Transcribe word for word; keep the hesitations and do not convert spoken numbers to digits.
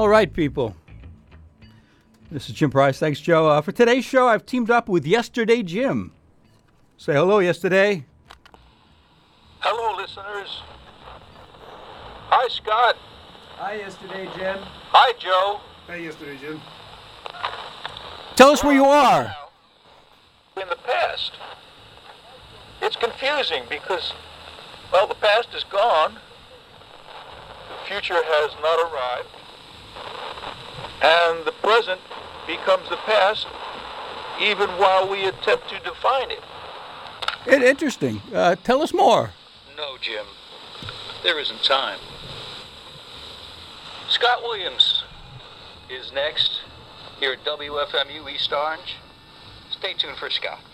All right, people. This is Jim Price. Thanks, Joe. Uh, for today's show, I've teamed up with Yesterday Jim. Say hello, Yesterday. Hello, listeners. Hi, Scott. Hi, Yesterday Jim. Hi, Joe. Hi, Yesterday Jim. Tell us where you are. In the past. It's confusing because, well, the past is gone. The future has not arrived. And the present becomes the past even while we attempt to define it. It, interesting. Uh, tell us more. No, Jim. There isn't time. Scott Williams is next here at W F M U East Orange. Stay tuned for Scott.